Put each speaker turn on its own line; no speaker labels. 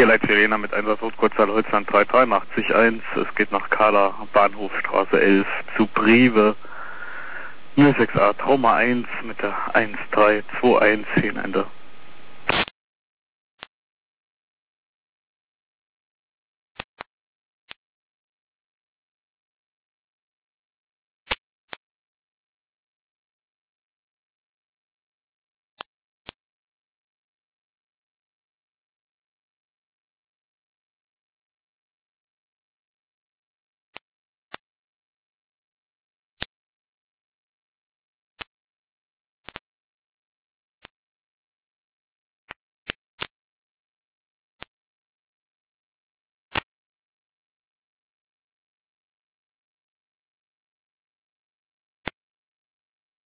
Leit Verena mit Einsatz Rotkurzzahl Holzland 38381. Es geht nach Kala, Bahnhofstraße 11 zu Brive. 06a Trauma 1 mit der 1321 Fehlenende.